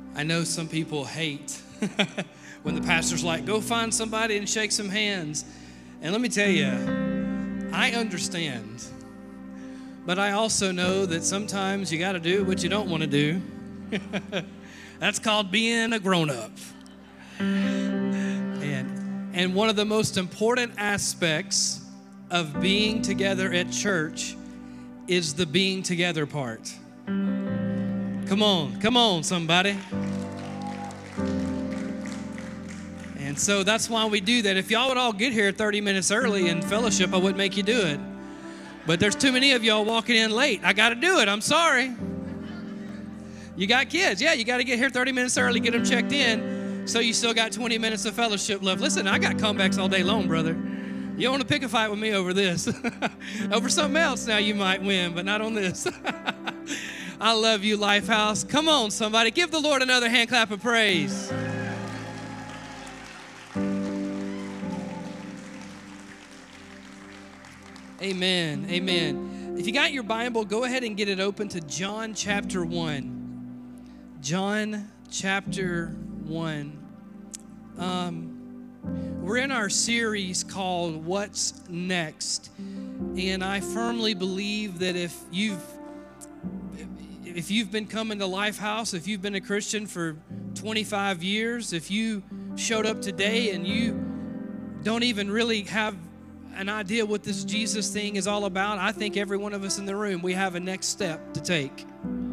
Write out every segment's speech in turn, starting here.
I know some people hate when the pastor's like, go find somebody and shake some hands. And let me tell you, I understand. But I also know that sometimes you got to do what you don't want to do. That's called being a grown-up. And one of the most important aspects of being together at church is the being together part. Come on, somebody. And so that's why we do that. If y'all would all get here 30 minutes early in fellowship, I wouldn't make you do it. But there's too many of y'all walking in late. I got to do it. I'm sorry. You got kids. Yeah, you got to get here 30 minutes early, get them checked in, so you still got 20 minutes of fellowship left. Listen, I got comebacks all day long, brother. You don't want to pick a fight with me over this. Over something else now you might win, but not on this. I love you, Lifehouse. Come on, somebody. Give the Lord another hand clap of praise. Amen. Amen. If you got your Bible, go ahead and get it open to John chapter 1. John chapter 1. We're in our series called What's Next? And I firmly believe that if you've been coming to Lifehouse, if you've been a Christian for 25 years, if you showed up today and you don't even really have an idea what this Jesus thing is all about, I think every one of us in the room, we have a next step to take.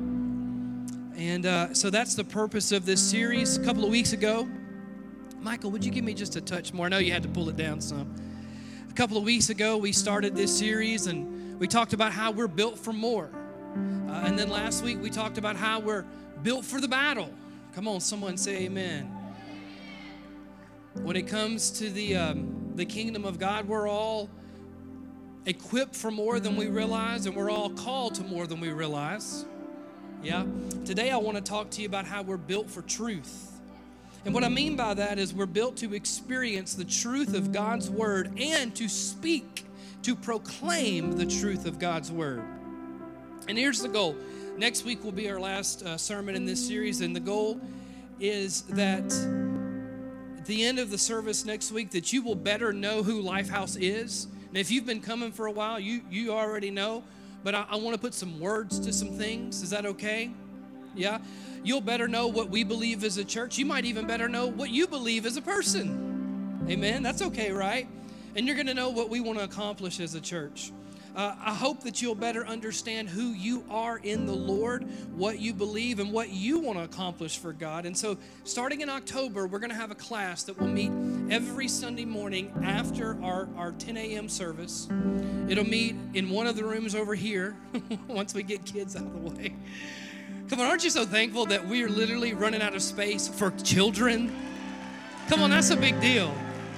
And so that's the purpose of this series. A couple of weeks ago, Michael, would you give me just a touch more? I know you had to pull it down some. A couple of weeks ago, we started this series, and we talked about how we're built for more. And then last week, we talked about how we're built for the battle. Come on, someone say amen. When it comes to the kingdom of God, we're all equipped for more than we realize, and we're all called to more than we realize. Yeah. Today, I want to talk to you about how we're built for truth. And what I mean by that is we're built to experience the truth of God's word and to speak, to proclaim the truth of God's word. And here's the goal. Next week will be our last sermon in this series, and the goal is that at the end of the service next week that you will better know who Lifehouse is. And if you've been coming for a while, you already know, but I want to put some words to some things. Is that okay? Yeah? You'll better know what we believe as a church. You might even better know what you believe as a person. Amen? That's okay, right? And you're going to know what we want to accomplish as a church. I hope that you'll better understand who you are in the Lord, what you believe, and what you want to accomplish for God. And so starting in October, we're going to have a class that will meet every Sunday morning after our 10 a.m. service. It'll meet in one of the rooms over here once we get kids out of the way. Come on, aren't you so thankful that we are literally running out of space for children? Come on, that's a big deal.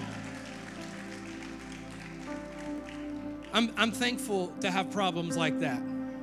I'm thankful to have problems like that.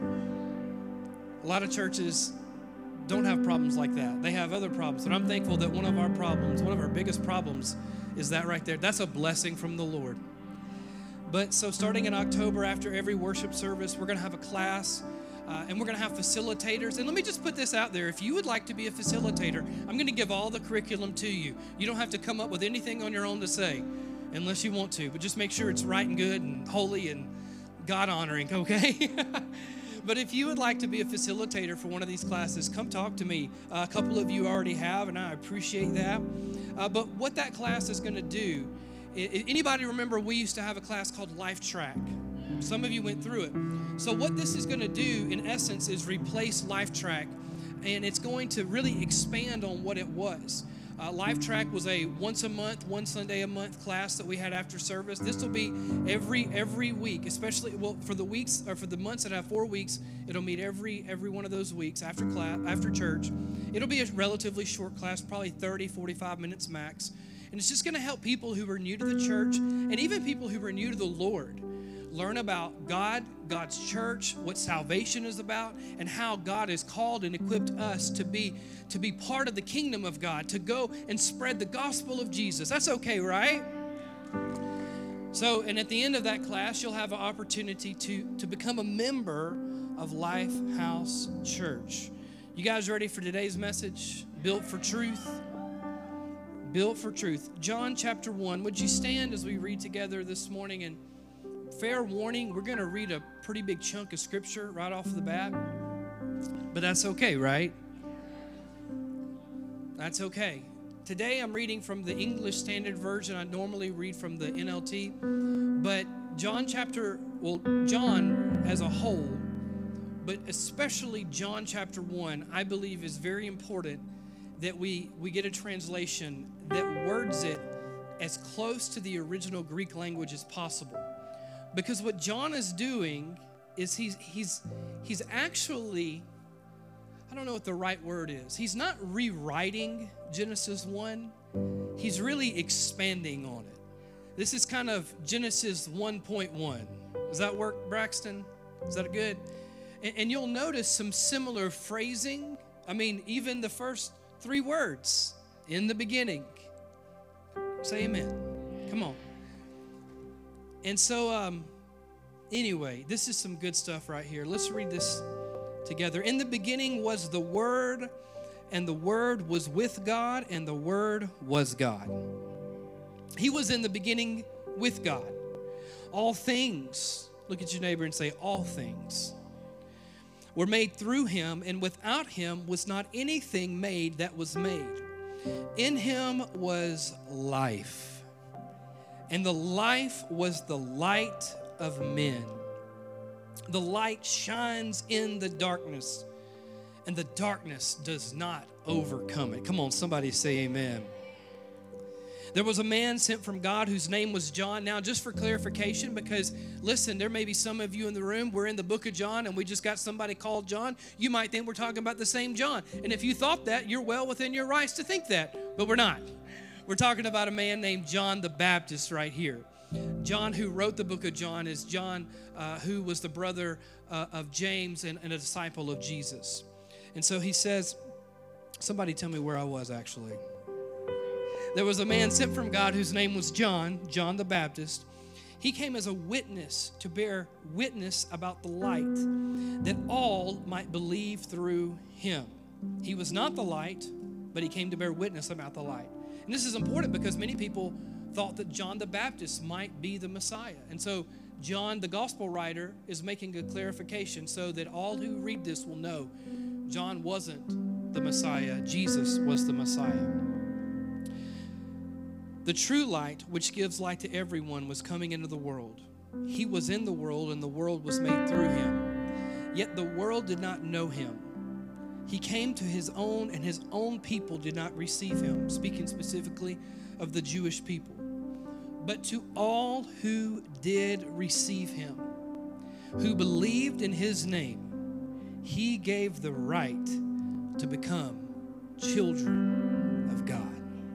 A lot of churches don't have problems like that. They have other problems. But I'm thankful that one of our biggest problems is that right there. That's a blessing from the Lord. But so starting in October, after every worship service, we're going to have a class. And we're going to have facilitators. And let me just put this out there. If you would like to be a facilitator, I'm going to give all the curriculum to you. You don't have to come up with anything on your own to say, unless you want to. But just make sure it's right and good and holy and God-honoring, okay? But if you would like to be a facilitator for one of these classes, come talk to me. A couple of you already have, and I appreciate that. But what that class is going to do, anybody remember we used to have a class called Life Track? Some of you went through it. So what this is going to do, in essence, is replace Life Track, and it's going to really expand on what it was. Life Track was a once a month, one Sunday a month class that we had after service. This will be every week, especially for the weeks or for the months that have 4 weeks. It'll meet every one of those weeks after church. It'll be a relatively short class, probably 30, 45 minutes max, and it's just going to help people who are new to the church and even people who are new to the Lord learn about God, God's church, what salvation is about, and how God has called and equipped us to be part of the kingdom of God, to go and spread the gospel of Jesus. That's okay, right? So, and at the end of that class, you'll have an opportunity to become a member of Lifehouse Church. You guys ready for today's message? built for truth. Built for truth. John chapter 1. Would you stand as we read together this morning? And fair warning, we're going to read a pretty big chunk of scripture right off the bat. But that's okay, right? That's okay. Today I'm reading from the English Standard Version. I normally read from the NLT. But John as a whole, but especially John chapter 1, I believe is very important that we get a translation that words it as close to the original Greek language as possible. Because what John is doing is he's actually, I don't know what the right word is. He's not rewriting Genesis 1. He's really expanding on it. This is kind of Genesis 1.1. Does that work, Braxton? Is that good? And you'll notice some similar phrasing. I mean, even the first 3 words, in the beginning. Say amen. Come on. And so, anyway, this is some good stuff right here. Let's read this together. In the beginning was the Word, and the Word was with God, and the Word was God. He was in the beginning with God. All things, look at your neighbor and say, all things were made through him, and without him was not anything made that was made. In him was life, and the life was the light of men. The light shines in the darkness, and the darkness does not overcome it. Come on, somebody say amen. There was a man sent from God whose name was John. Now, just for clarification, because listen, there may be some of you in the room, we're in the book of John and we just got somebody called John. You might think we're talking about the same John. And if you thought that, you're well within your rights to think that, but we're not. We're talking about a man named John the Baptist right here. John, who wrote the book of John, is John who was the brother of James and a disciple of Jesus. And so he says, somebody tell me where I was actually. There was a man sent from God whose name was John the Baptist. He came as a witness to bear witness about the light, that all might believe through him. He was not the light, but he came to bear witness about the light. And this is important because many people thought that John the Baptist might be the Messiah. And so John, the gospel writer, is making a clarification so that all who read this will know John wasn't the Messiah. Jesus was the Messiah. The true light, which gives light to everyone, was coming into the world. He was in the world, and the world was made through him. Yet the world did not know him. He came to his own, and his own people did not receive him, speaking specifically of the Jewish people. But to all who did receive him, who believed in his name, he gave the right to become children of God.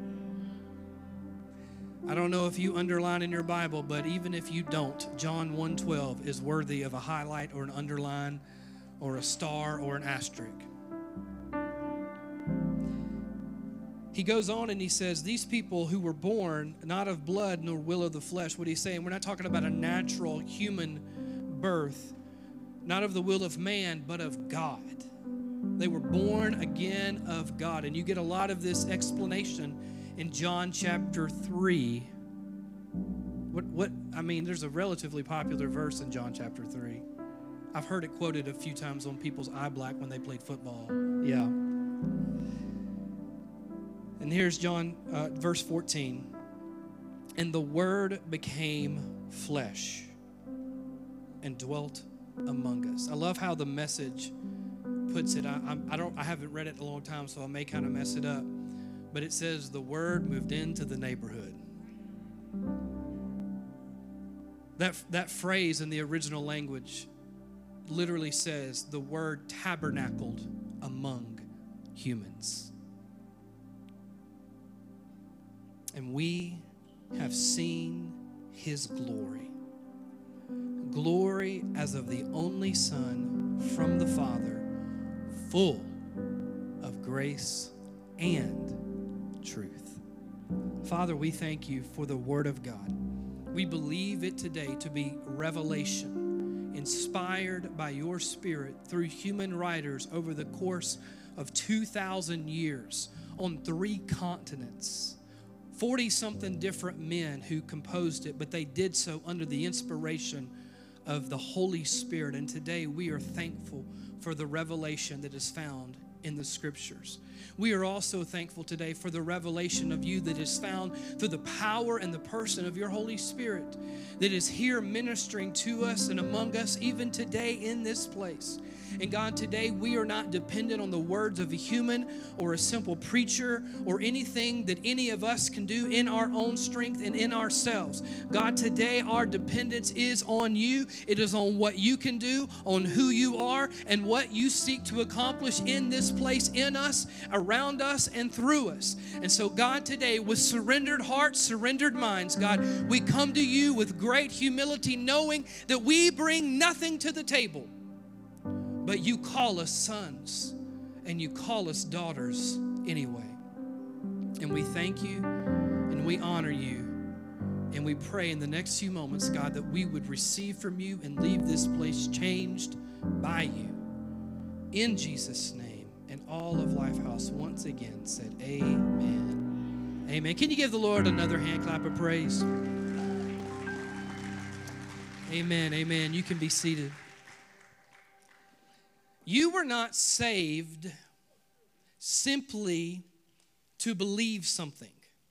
I don't know if you underline in your Bible, but even if you don't, John 1:12 is worthy of a highlight or an underline or a star or an asterisk. He goes on and he says, these people who were born not of blood nor will of the flesh, what he's saying, we're not talking about a natural human birth, not of the will of man, but of God. They were born again of God. And you get a lot of this explanation in John chapter 3. There's a relatively popular verse in John chapter 3. I've heard it quoted a few times on people's eye black when they played football. Yeah. And here's John, verse 14. And the Word became flesh and dwelt among us. I love how the Message puts it. I haven't read it in a long time, so I may kind of mess it up. But it says the Word moved into the neighborhood. That phrase in the original language literally says the Word tabernacled among humans. And we have seen his glory. Glory as of the only Son from the Father, full of grace and truth. Father, we thank you for the Word of God. We believe it today to be revelation, inspired by your Spirit through human writers over the course of 2,000 years on 3 continents. 40-something different men who composed it, but they did so under the inspiration of the Holy Spirit. And today we are thankful for the revelation that is found in the Scriptures. We are also thankful today for the revelation of you that is found through the power and the person of your Holy Spirit that is here ministering to us and among us even today in this place. And God, today we are not dependent on the words of a human or a simple preacher or anything that any of us can do in our own strength and in ourselves. God, today our dependence is on you. It is on what you can do, on who you are, and what you seek to accomplish in this place, in us, around us, and through us. And so, God, today with surrendered hearts, surrendered minds, God, we come to you with great humility, knowing that we bring nothing to the table. But you call us sons and you call us daughters anyway. And we thank you and we honor you. And we pray in the next few moments, God, that we would receive from you and leave this place changed by you. In Jesus' name. And all of Lifehouse once again said amen. Amen. Can you give the Lord another hand clap of praise? Amen. Amen. You can be seated. You were not saved simply to believe something.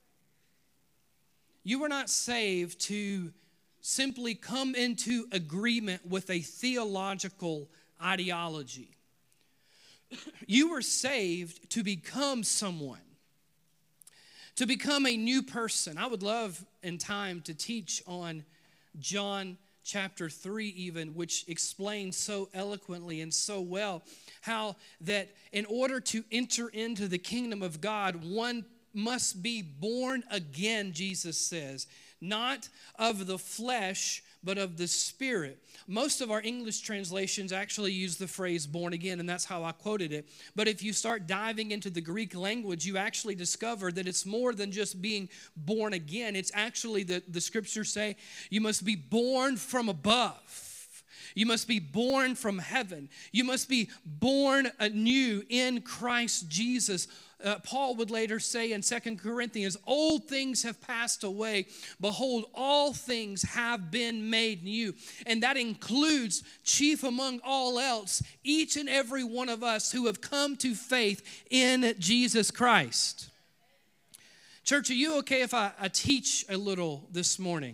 You were not saved to simply come into agreement with a theological ideology. You were saved to become someone, to become a new person. I would love in time to teach on John chapter 3 even, which explains so eloquently and so well how that in order to enter into the kingdom of God, one must be born again, Jesus says, not of the flesh, but of the Spirit. Most of our English translations actually use the phrase born again, and that's how I quoted it. But if you start diving into the Greek language, you actually discover that it's more than just being born again. It's actually, the scriptures say, you must be born from above. You must be born from heaven. You must be born anew in Christ Jesus. Paul would later say in 2 Corinthians, old things have passed away. Behold, all things have been made new. And that includes, chief among all else, each and every one of us who have come to faith in Jesus Christ. Church, are you okay if I teach a little this morning?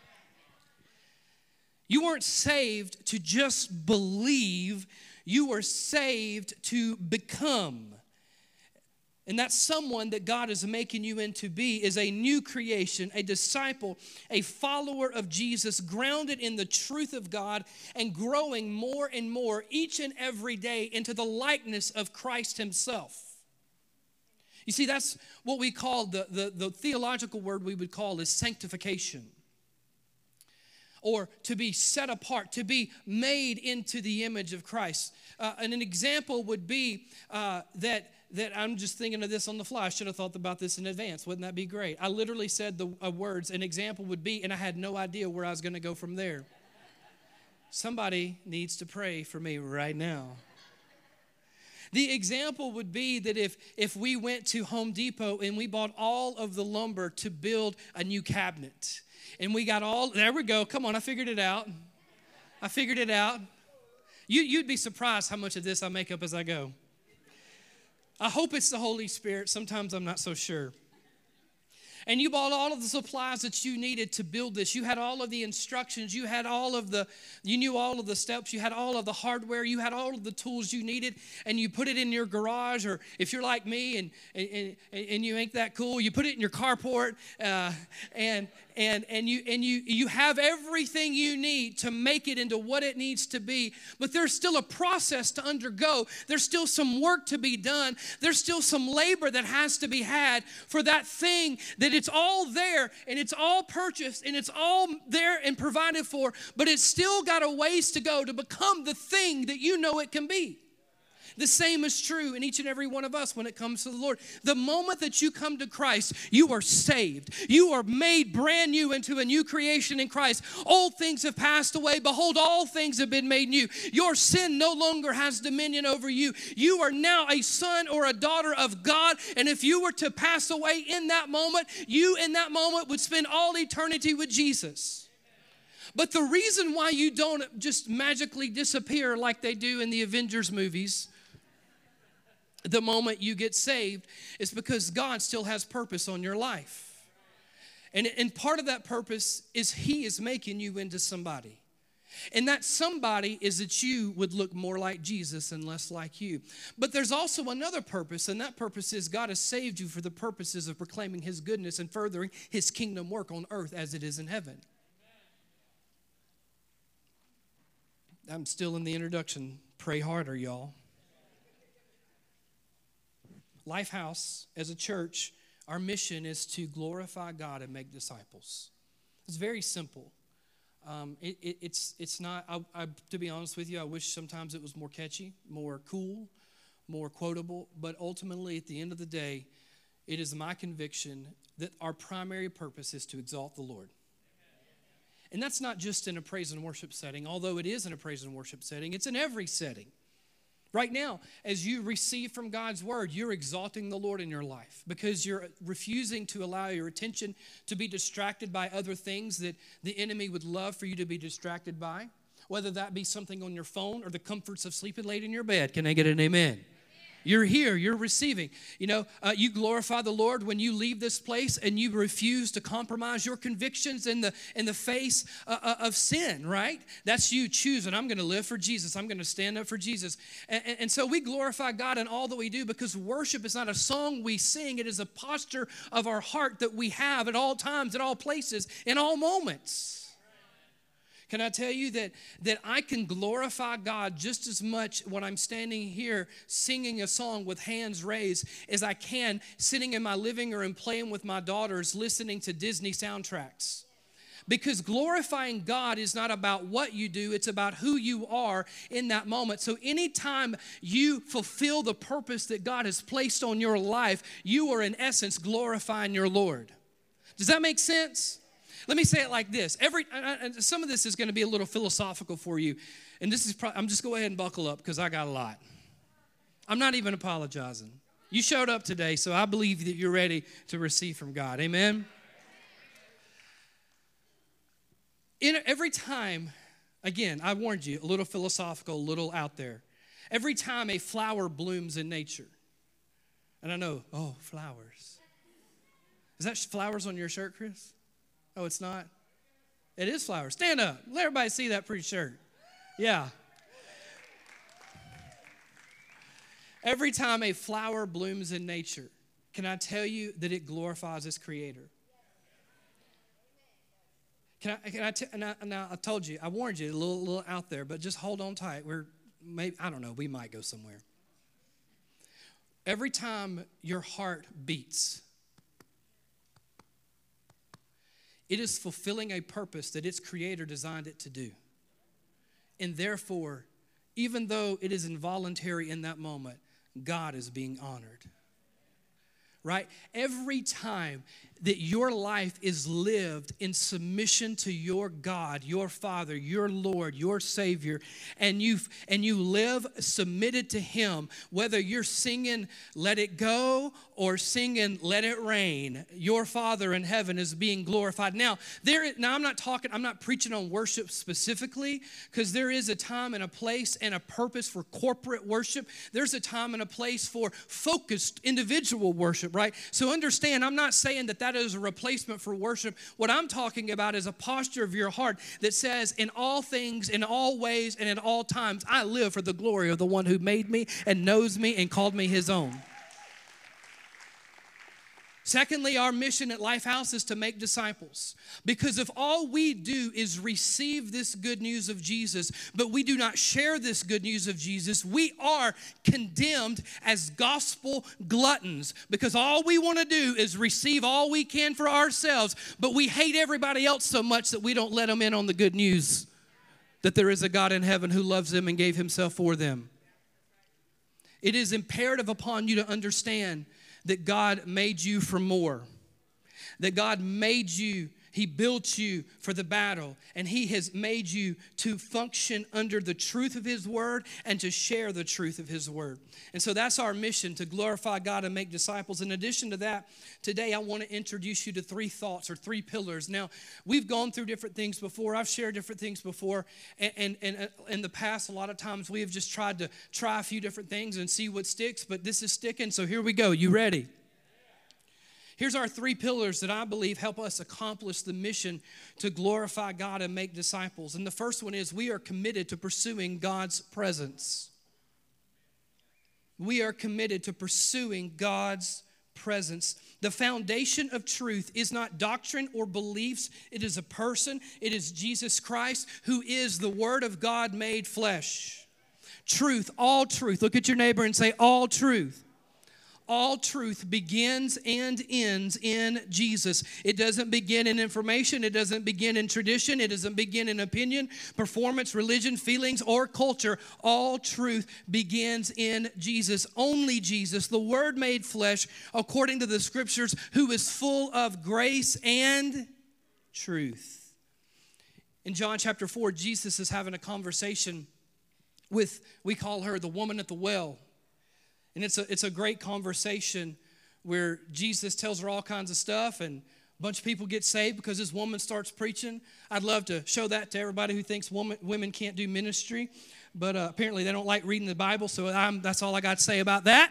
You weren't saved to just believe. You were saved to become. And that someone that God is making you into be is a new creation, a disciple, a follower of Jesus, grounded in the truth of God and growing more and more each and every day into the likeness of Christ himself. You see, that's what we call the theological word we would call is sanctification. Or to be set apart, to be made into the image of Christ. And an example would be that I'm just thinking of this on the fly. I should have thought about this in advance. Wouldn't that be great? I literally said the words, an example would be, and I had no idea where I was going to go from there. Somebody needs to pray for me right now. The example would be that if we went to Home Depot and we bought all of the lumber to build a new cabinet, and we got all, there we go, come on, I figured it out. You'd be surprised how much of this I make up as I go. I hope it's the Holy Spirit. Sometimes I'm not so sure. And you bought all of the supplies that you needed to build this. You had all of the instructions. You knew all of the steps. You had all of the hardware. You had all of the tools you needed. And you put it in your garage, or if you're like me and you ain't that cool, you put it in your carport. And you have everything you need to make it into what it needs to be. But there's still a process to undergo. There's still some work to be done. There's still some labor that has to be had for that thing that it's all there and it's all purchased and it's all there and provided for, but it's still got a ways to go to become the thing that you know it can be. The same is true in each and every one of us when it comes to the Lord. The moment that you come to Christ, you are saved. You are made brand new into a new creation in Christ. Old things have passed away. Behold, all things have been made new. Your sin no longer has dominion over you. You are now a son or a daughter of God. And if you were to pass away in that moment, you in that moment would spend all eternity with Jesus. But the reason why you don't just magically disappear like they do in the Avengers movies the moment you get saved is because God still has purpose on your life. And part of that purpose is He is making you into somebody. And that somebody is that you would look more like Jesus and less like you. But there's also another purpose, and that purpose is God has saved you for the purposes of proclaiming His goodness and furthering His kingdom work on earth as it is in heaven. I'm still in the introduction. Pray harder, y'all. Lifehouse, as a church, our mission is to glorify God and make disciples. It's very simple. It's not, to be honest with you, I wish sometimes it was more catchy, more cool, more quotable. But ultimately, at the end of the day, it is my conviction that our primary purpose is to exalt the Lord. And that's not just in a praise and worship setting, although it is in a praise and worship setting. It's in every setting. Right now, as you receive from God's word, you're exalting the Lord in your life because you're refusing to allow your attention to be distracted by other things that the enemy would love for you to be distracted by, whether that be something on your phone or the comforts of sleeping late in your bed. Can I get an amen? You're here, you're receiving. You glorify the Lord when you leave this place and you refuse to compromise your convictions in the face of sin, right? That's you choosing, I'm going to live for Jesus. I'm going to stand up for Jesus. And so we glorify God in all that we do because worship is not a song we sing. It is a posture of our heart that we have at all times, at all places, in all moments. Can I tell you that I can glorify God just as much when I'm standing here singing a song with hands raised as I can sitting in my living room playing with my daughters listening to Disney soundtracks? Because glorifying God is not about what you do, it's about who you are in that moment. So anytime you fulfill the purpose that God has placed on your life, you are in essence glorifying your Lord. Does that make sense? Let me say it like this. Some of this is going to be a little philosophical for you. And this is I'm just go ahead and buckle up because I got a lot. I'm not even apologizing. You showed up today, so I believe that you're ready to receive from God. Amen? Every time, again, I warned you, a little philosophical, a little out there. Every time a flower blooms in nature, and I know, oh, flowers. Is that flowers on your shirt, Chris? Oh, it's not? It is flowers. Stand up. Let everybody see that pretty shirt. Yeah. Every time a flower blooms in nature, can I tell you that it glorifies its creator? I told you, I warned you, a little out there, but just hold on tight. I don't know, we might go somewhere. Every time your heart beats, it is fulfilling a purpose that its creator designed it to do. And therefore, even though it is involuntary in that moment, God is being honored. Right? Every time that your life is lived in submission to your God, your Father, your Lord, your Savior, and you live submitted to Him, whether you're singing Let It Go or singing Let It Rain, your Father in heaven is being glorified. Now I'm not preaching on worship specifically, because there is a time and a place and a purpose for corporate worship. There's a time and a place for focused individual worship, right? So understand, I'm not saying that is a replacement for worship. What I'm talking about is a posture of your heart that says, in all things, in all ways, and in all times, I live for the glory of the one who made me and knows me and called me his own. Secondly, our mission at Lifehouse is to make disciples. Because if all we do is receive this good news of Jesus, but we do not share this good news of Jesus, we are condemned as gospel gluttons. Because all we want to do is receive all we can for ourselves, but we hate everybody else so much that we don't let them in on the good news that there is a God in heaven who loves them and gave himself for them. it is imperative upon you to understand that God made you for more. That God made you, He built you for the battle, and He has made you to function under the truth of His word and to share the truth of His word. And so that's our mission, to glorify God and make disciples. In addition to that, today I want to introduce you to 3 thoughts or 3 pillars. Now, we've gone through different things before. I've shared different things before. And in the past, a lot of times we have just tried to try a few different things and see what sticks, but this is sticking, so here we go. You ready? Here's our 3 pillars that I believe help us accomplish the mission to glorify God and make disciples. And the first one is we are committed to pursuing God's presence. We are committed to pursuing God's presence. The foundation of truth is not doctrine or beliefs. It is a person. It is Jesus Christ, who is the Word of God made flesh. Truth, all truth. Look at your neighbor and say, all truth. All truth begins and ends in Jesus. It doesn't begin in information. It doesn't begin in tradition. It doesn't begin in opinion, performance, religion, feelings, or culture. All truth begins in Jesus. Only Jesus, the Word made flesh, according to the Scriptures, who is full of grace and truth. In John chapter 4, Jesus is having a conversation with, we call her the woman at the well. And it's a great conversation where Jesus tells her all kinds of stuff, and a bunch of people get saved because this woman starts preaching. I'd love to show that to everybody who thinks women can't do ministry, but apparently they don't like reading the Bible, so that's all I got to say about that.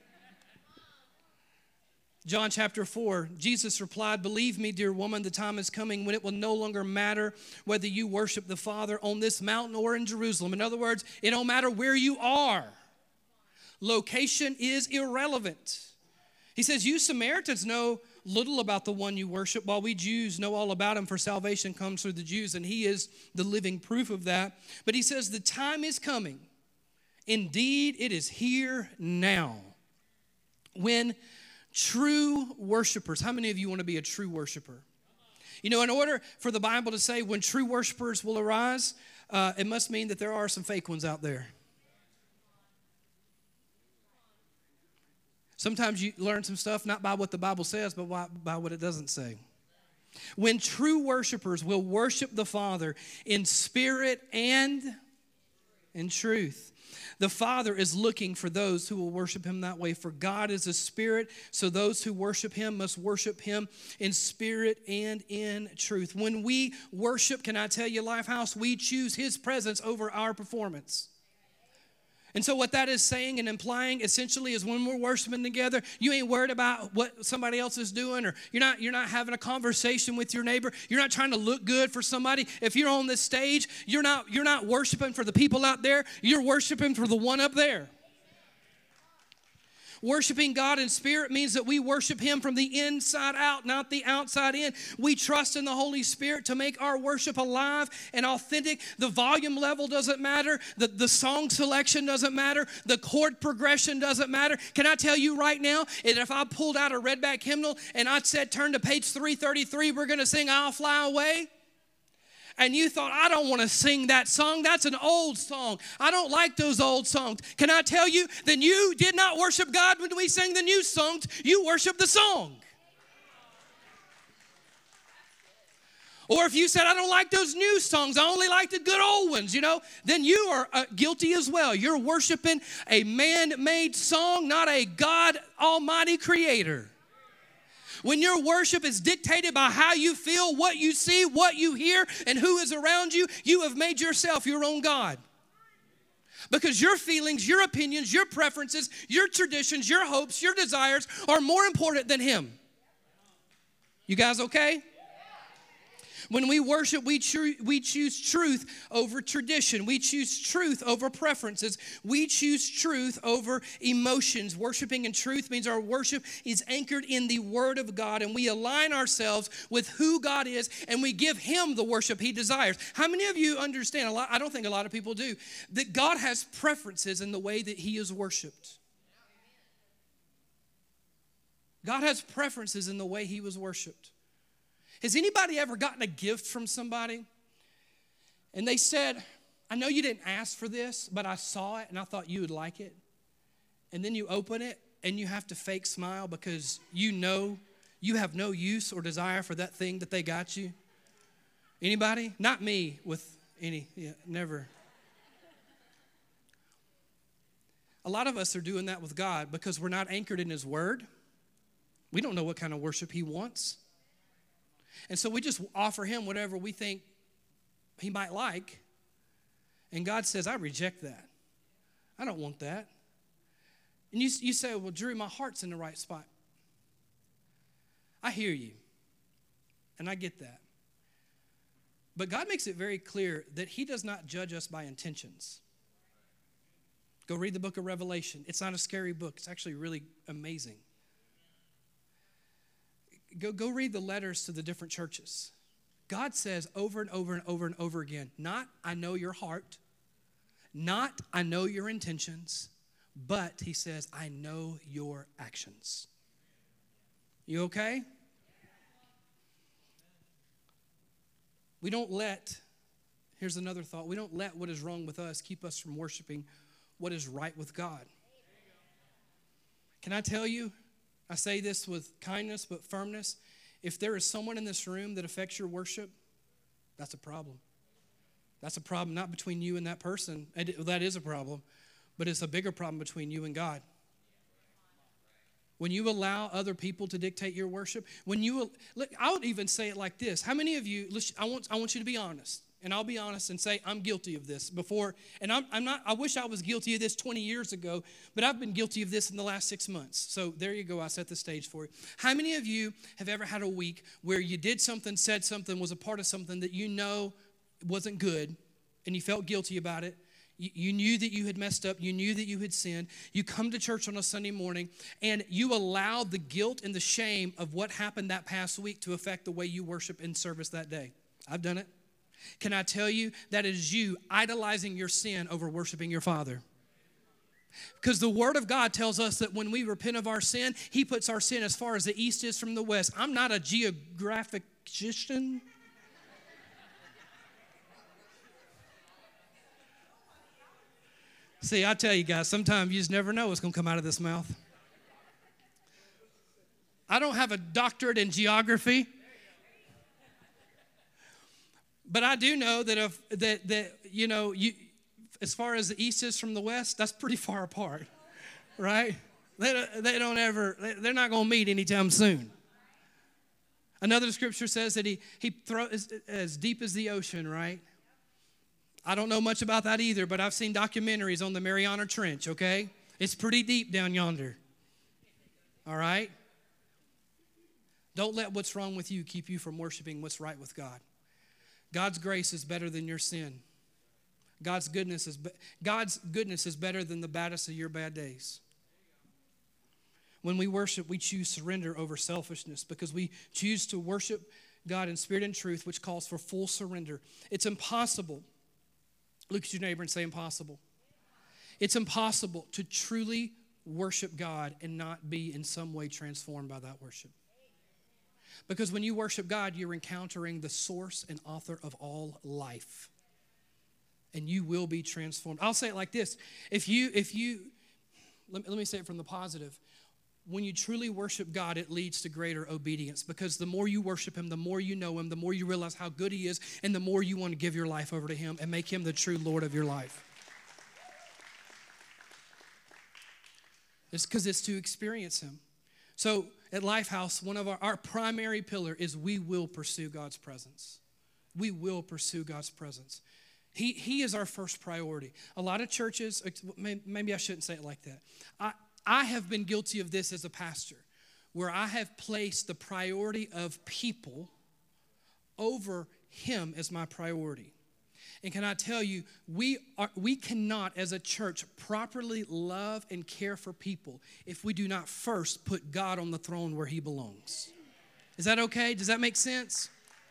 John chapter 4, Jesus replied, "Believe me, dear woman, the time is coming when it will no longer matter whether you worship the Father on this mountain or in Jerusalem." In other words, it don't matter where you are. Location is irrelevant. He says, you Samaritans know little about the one you worship, while we Jews know all about him, for salvation comes through the Jews, and he is the living proof of that. But he says, the time is coming. Indeed, it is here now, when true worshipers, how many of you want to be a true worshiper? You know, in order for the Bible to say when true worshipers will arise, it must mean that there are some fake ones out there. Sometimes you learn some stuff not by what the Bible says, but by what it doesn't say. When true worshipers will worship the Father in spirit and in truth. The Father is looking for those who will worship Him that way. For God is a spirit, so those who worship Him must worship Him in spirit and in truth. When we worship, can I tell you, Lifehouse, we choose His presence over our performance. And so what that is saying and implying essentially is when we're worshiping together, you ain't worried about what somebody else is doing, or you're not having a conversation with your neighbor. You're not trying to look good for somebody. If you're on this stage, you're not worshiping for the people out there. You're worshiping for the one up there. Worshiping God in spirit means that we worship Him from the inside out, not the outside in. We trust in the Holy Spirit to make our worship alive and authentic. The volume level doesn't matter. The song selection doesn't matter. The chord progression doesn't matter. Can I tell you right now, that if I pulled out a redback hymnal and I said, turn to page 333, we're going to sing I'll Fly Away, and you thought, I don't want to sing that song. That's an old song. I don't like those old songs. Can I tell you, then you did not worship God when we sang the new songs. You worshiped the song. Or if you said, I don't like those new songs, I only like the good old ones, then you are guilty as well. You're worshiping a man-made song, not a God Almighty creator. When your worship is dictated by how you feel, what you see, what you hear, and who is around you, you have made yourself your own God. Because your feelings, your opinions, your preferences, your traditions, your hopes, your desires are more important than Him. You guys okay? When we worship, we choose truth over tradition. We choose truth over preferences. We choose truth over emotions. Worshiping in truth means our worship is anchored in the Word of God, and we align ourselves with who God is, and we give Him the worship He desires. How many of you understand, I don't think a lot of people do, that God has preferences in the way that He is worshiped? God has preferences in the way He was worshiped. Has anybody ever gotten a gift from somebody and they said, I know you didn't ask for this, but I saw it and I thought you would like it? and then you open it and you have to fake smile because you know you have no use or desire for that thing that they got you? Anybody? Not me with any, never. A lot of us are doing that with God because we're not anchored in His Word. We don't know what kind of worship He wants. And so we just offer Him whatever we think He might like. And God says, I reject that. I don't want that. And you say, well, Drew, my heart's in the right spot. I hear you. And I get that. But God makes it very clear that He does not judge us by intentions. Go read the book of Revelation. It's not a scary book. It's actually really amazing. Go read the letters to the different churches. God says over and over and over and over again, not I know your heart, not I know your intentions, but He says I know your actions. You okay? We don't let, here's another thought, we don't let what is wrong with us keep us from worshiping what is right with God. Can I tell you, I say this with kindness but firmness, if there is someone in this room that affects your worship, that's a problem. That's a problem not between you and that person. That is a problem, but it's a bigger problem between you and God. When you allow other people to dictate your worship, I would even say it like this. How many of you, I want you to be honest. And I'll be honest and say I'm guilty of this before. And I'm not, I wish I was guilty of this 20 years ago, but I've been guilty of this in the last 6 months. So there you go. I set the stage for you. How many of you have ever had a week where you did something, said something, was a part of something that you know wasn't good, and you felt guilty about it? You knew that you had messed up. You knew that you had sinned. You come to church on a Sunday morning, and you allowed the guilt and the shame of what happened that past week to affect the way you worship in service that day. I've done it. Can I tell you, that is you idolizing your sin over worshiping your Father. Because the Word of God tells us that when we repent of our sin, He puts our sin as far as the east is from the west. I'm not a geographician. See, I tell you guys, sometimes you just never know what's going to come out of this mouth. I don't have a doctorate in geography. But I do know that as far as the east is from the west, that's pretty far apart, right? They're not going to meet anytime soon. Another scripture says that he throws as deep as the ocean, right? I don't know much about that either, but I've seen documentaries on the Mariana Trench, okay? It's pretty deep down yonder, all right? Don't let what's wrong with you keep you from worshiping what's right with God. God's grace is better than your sin. God's goodness is better than the baddest of your bad days. When we worship, we choose surrender over selfishness because we choose to worship God in spirit and truth, which calls for full surrender. It's impossible. Look at your neighbor and say impossible. It's impossible to truly worship God and not be in some way transformed by that worship. Because when you worship God, you're encountering the source and author of all life. And you will be transformed. I'll say it like this. Let me say it from the positive. When you truly worship God, it leads to greater obedience. Because the more you worship Him, the more you know Him, the more you realize how good He is, and the more you want to give your life over to Him and make Him the true Lord of your life. It's because it's to experience Him. So at Lifehouse, one of our primary pillar is we will pursue God's presence. We will pursue God's presence. He is our first priority. A lot of churches, maybe I shouldn't say it like that. I have been guilty of this as a pastor, where I have placed the priority of people over Him as my priority. And can I tell you, we cannot as a church properly love and care for people if we do not first put God on the throne where He belongs. Is that okay? Does that make sense?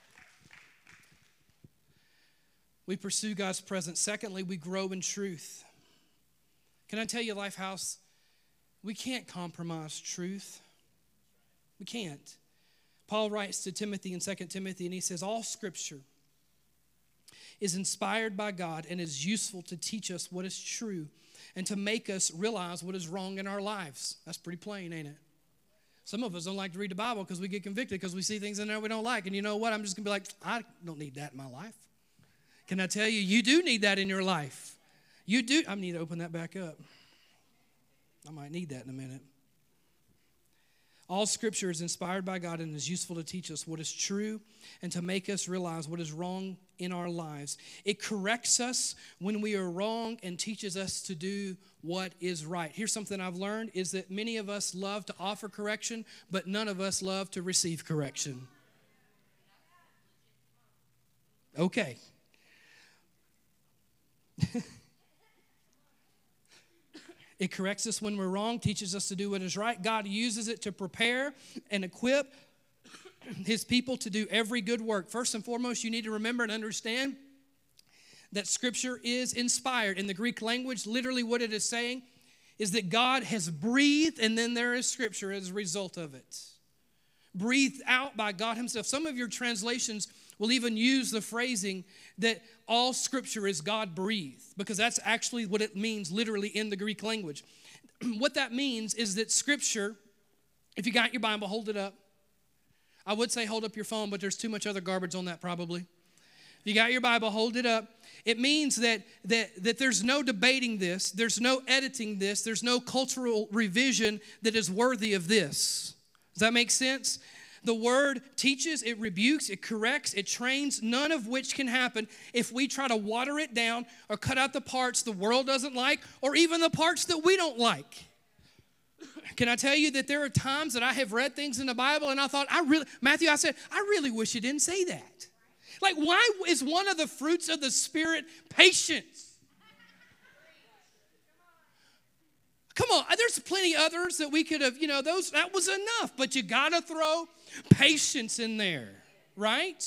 We pursue God's presence. Secondly, we grow in truth. Can I tell you, Lifehouse, we can't compromise truth. We can't. Paul writes to Timothy in 2 Timothy, and he says, all Scripture is inspired by God and is useful to teach us what is true and to make us realize what is wrong in our lives. That's pretty plain, ain't it? Some of us don't like to read the Bible because we get convicted because we see things in there we don't like. And you know what? I'm just going to be like, I don't need that in my life. Can I tell you, you do need that in your life. You do. I need to open that back up. I might need that in a minute. All Scripture is inspired by God and is useful to teach us what is true and to make us realize what is wrong in our lives. It corrects us when we are wrong and teaches us to do what is right. Here's something I've learned is that many of us love to offer correction, but none of us love to receive correction. Okay. It corrects us when we're wrong, teaches us to do what is right. God uses it to prepare and equip His people to do every good work. First and foremost, you need to remember and understand that Scripture is inspired. In the Greek language, literally what it is saying is that God has breathed, and then there is Scripture as a result of it. Breathed out by God Himself. Some of your translations will even use the phrasing that all Scripture is God-breathed, because that's actually what it means literally in the Greek language. What that means is that Scripture, if you got your Bible, hold it up. I would say hold up your phone, but there's too much other garbage on that probably. If you got your Bible, hold it up. It means that there's no debating this, there's no editing this, there's no cultural revision that is worthy of this. Does that make sense? The Word teaches, it rebukes, it corrects, it trains, none of which can happen if we try to water it down or cut out the parts the world doesn't like or even the parts that we don't like. Can I tell you that there are times that I have read things in the Bible and I thought, Matthew, I said, I really wish you didn't say that. Like, why is one of the fruits of the Spirit patience? Come on, there's plenty others that we could have, that was enough. But you got to throw patience in there, right?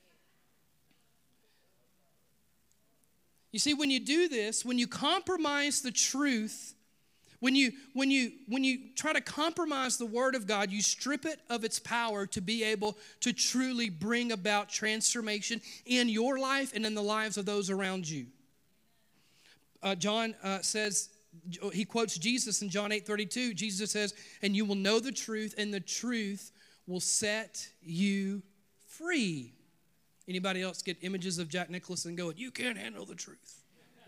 You see, when you do this, when you compromise the truth, when you try to compromise the Word of God, you strip it of its power to be able to truly bring about transformation in your life and in the lives of those around you. John says, he quotes Jesus in John 8:32. Jesus says, and you will know the truth, and the truth will set you free. Anybody else get images of Jack Nicholson going, you can't handle the truth?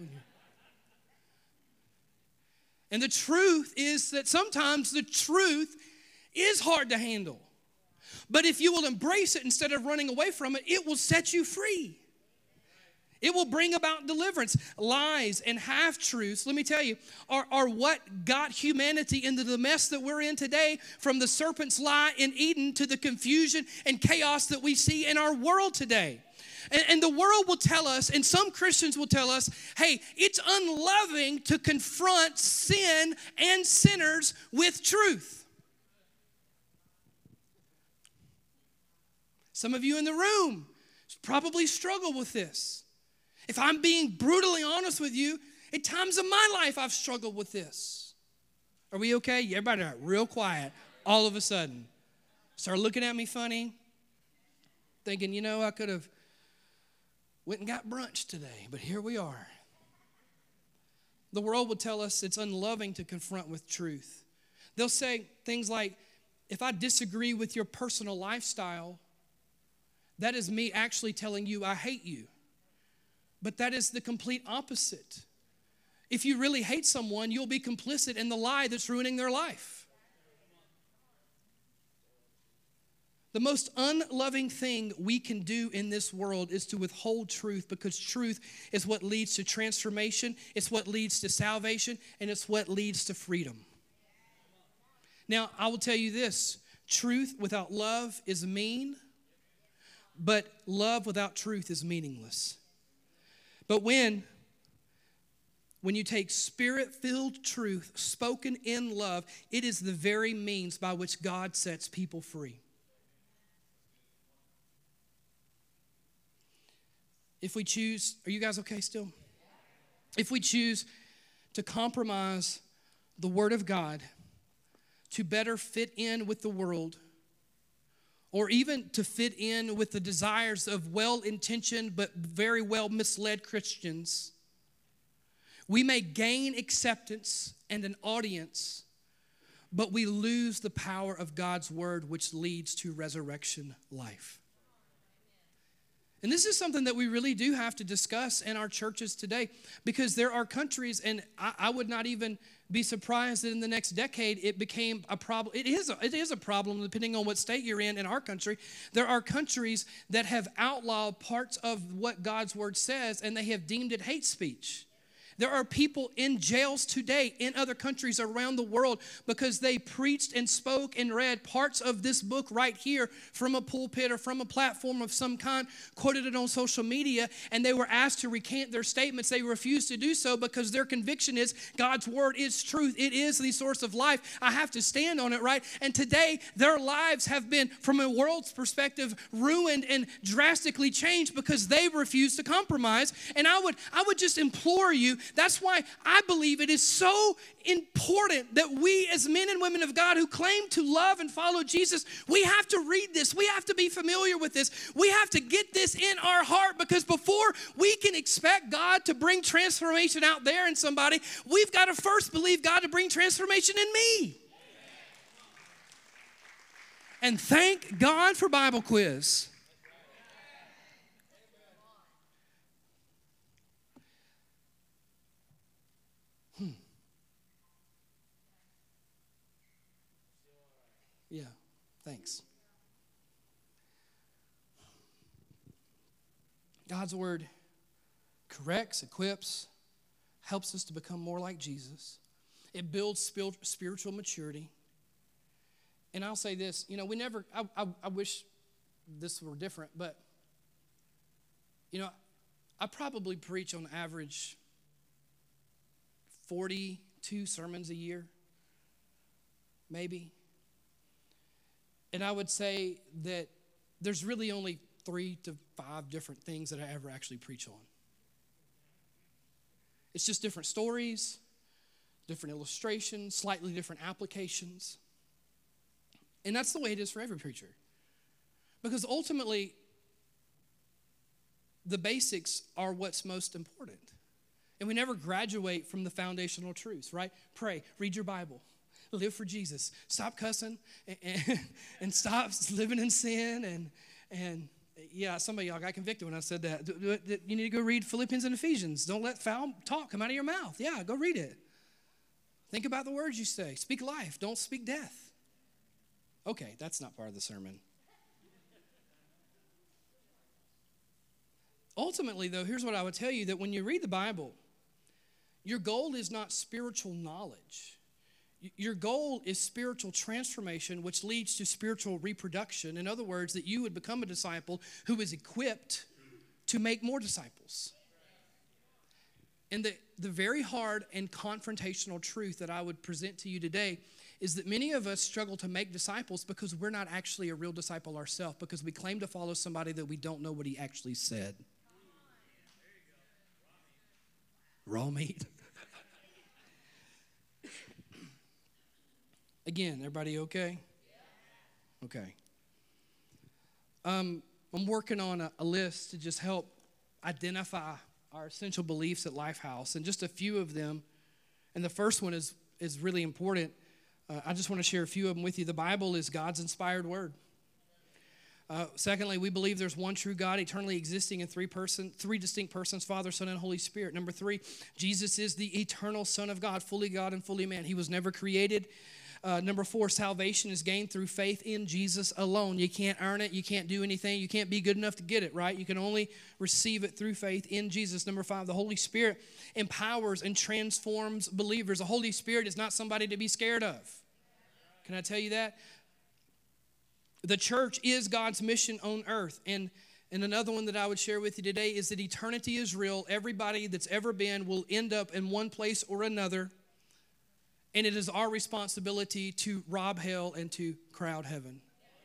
And the truth is that sometimes the truth is hard to handle. But if you will embrace it instead of running away from it, it will set you free. It will bring about deliverance. Lies and half-truths, let me tell you, are what got humanity into the mess that we're in today, from the serpent's lie in Eden to the confusion and chaos that we see in our world today. And the world will tell us, and some Christians will tell us, hey, it's unloving to confront sin and sinners with truth. Some of you in the room probably struggle with this. If I'm being brutally honest with you, at times in my life I've struggled with this. Are we okay? Everybody got real quiet all of a sudden. Started looking at me funny, thinking, I could have went and got brunch today, but here we are. The world will tell us it's unloving to confront with truth. They'll say things like, if I disagree with your personal lifestyle, that is me actually telling you I hate you. But that is the complete opposite. If you really hate someone, you'll be complicit in the lie that's ruining their life. The most unloving thing we can do in this world is to withhold truth, because truth is what leads to transformation, it's what leads to salvation, and it's what leads to freedom. Now, I will tell you this, truth without love is mean, but love without truth is meaningless. But when you take Spirit-filled truth spoken in love, it is the very means by which God sets people free. If we choose, are you guys okay still? If we choose to compromise the Word of God to better fit in with the world, or even to fit in with the desires of well-intentioned but very well misled Christians, We may gain acceptance and an audience, but we lose the power of God's word, which leads to resurrection life. And this is something that we really do have to discuss in our churches today, because there are countries, and I would not even be surprised that in the next decade it became a problem. It is a problem depending on what state you're in our country. There are countries that have outlawed parts of what God's word says, and they have deemed it hate speech. There are people in jails today in other countries around the world because they preached and spoke and read parts of this book right here from a pulpit or from a platform of some kind, quoted it on social media, and they were asked to recant their statements. They refused to do so because their conviction is God's word is truth. It is the source of life. I have to stand on it, right? And today, their lives have been, from a world's perspective, ruined and drastically changed because they refused to compromise. And I would just implore you. That's why I believe it is so important that we as men and women of God who claim to love and follow Jesus, we have to read this. We have to be familiar with this. We have to get this in our heart, because before we can expect God to bring transformation out there in somebody, we've got to first believe God to bring transformation in me. And thank God for Bible quiz. Yeah, thanks. God's word corrects, equips, helps us to become more like Jesus. It builds spiritual maturity. And I'll say this, I wish this were different, but, I probably preach on average 42 sermons a year, maybe. And I would say that there's really only 3 to 5 different things that I ever actually preach on. It's just different stories, different illustrations, slightly different applications. And that's the way it is for every preacher. Because ultimately, the basics are what's most important. And we never graduate from the foundational truths, right? Pray, read your Bible. Live for Jesus. Stop cussing and stop living in sin. And yeah, some of y'all got convicted when I said that. You need to go read Philippians and Ephesians. Don't let foul talk come out of your mouth. Yeah, go read it. Think about the words you say. Speak life. Don't speak death. Okay, that's not part of the sermon. Ultimately, though, here's what I would tell you, that when you read the Bible, your goal is not spiritual knowledge. Your goal is spiritual transformation, which leads to spiritual reproduction. In other words, that you would become a disciple who is equipped to make more disciples. And the very hard and confrontational truth that I would present to you today is that many of us struggle to make disciples because we're not actually a real disciple ourselves, because we claim to follow somebody that we don't know what he actually said. Raw meat. Again, everybody okay? Okay. I'm working on a list to just help identify our essential beliefs at Lifehouse, and just a few of them. And the first one is really important. I just want to share a few of them with you. The Bible is God's inspired word. Secondly, we believe there's one true God, eternally existing in three distinct persons, Father, Son, and Holy Spirit. Number 3, Jesus is the eternal Son of God, fully God and fully man. He was never created. Number 4, salvation is gained through faith in Jesus alone. You can't earn it. You can't do anything. You can't be good enough to get it, right? You can only receive it through faith in Jesus. Number 5, the Holy Spirit empowers and transforms believers. The Holy Spirit is not somebody to be scared of. Can I tell you that? The church is God's mission on earth. And another one that I would share with you today is that eternity is real. Everybody that's ever been will end up in one place or another. And it is our responsibility to rob hell and to crowd heaven.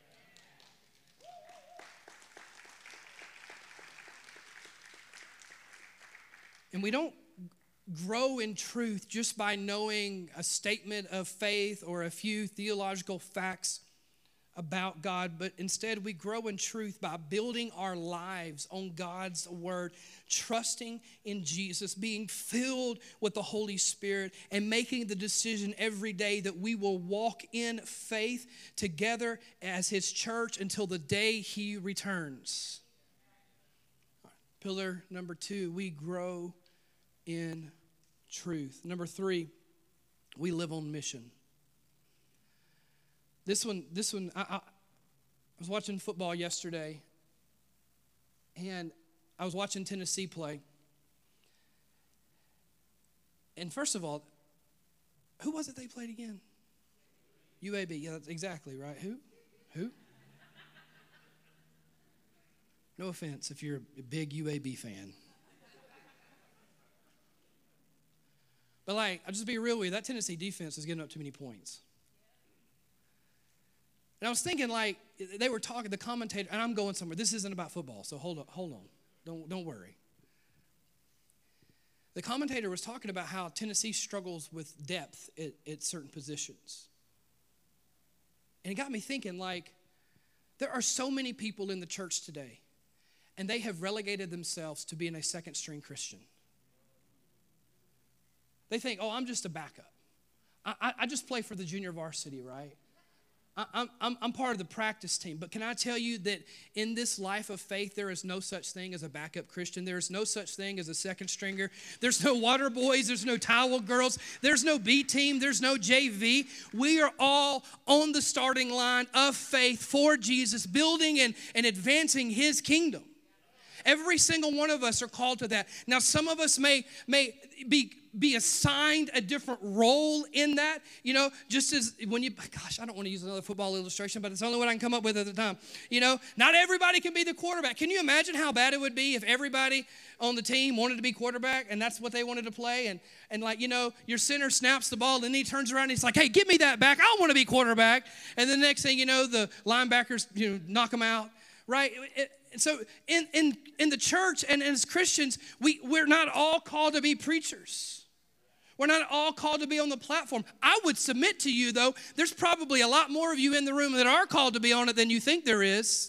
And we don't grow in truth just by knowing a statement of faith or a few theological facts about God, but instead we grow in truth by building our lives on God's word, trusting in Jesus, being filled with the Holy Spirit, and making the decision every day that we will walk in faith together as His church until the day He returns. Pillar number 2, we grow in truth. Number 3, we live on mission. This one, I was watching football yesterday, and I was watching Tennessee play. And first of all, who was it they played again? UAB, yeah, that's exactly right. Who? No offense if you're a big UAB fan. But I'll just be real with you, that Tennessee defense is giving up too many points. And I was thinking, they were talking, the commentator, and I'm going somewhere. This isn't about football, so hold on. Don't worry. The commentator was talking about how Tennessee struggles with depth at certain positions. And it got me thinking, there are so many people in the church today, and they have relegated themselves to being a second-string Christian. They think, I'm just a backup. I just play for the junior varsity, right? I'm part of the practice team, but can I tell you that in this life of faith, there is no such thing as a backup Christian. There is no such thing as a second stringer. There's no water boys. There's no towel girls. There's no B team. There's no JV. We are all on the starting line of faith for Jesus, building and advancing His kingdom. Every single one of us are called to that. Now, some of us may be assigned a different role in that, just as when I don't want to use another football illustration, but it's the only one I can come up with at the time. Not everybody can be the quarterback. Can you imagine how bad it would be if everybody on the team wanted to be quarterback and that's what they wanted to play? And your center snaps the ball and then he turns around and he's like, hey, give me that back. I want to be quarterback. And the next thing you know, the linebackers, knock them out, right? And so in the church and as Christians, we're not all called to be preachers. We're not all called to be on the platform. I would submit to you, though, there's probably a lot more of you in the room that are called to be on it than you think there is.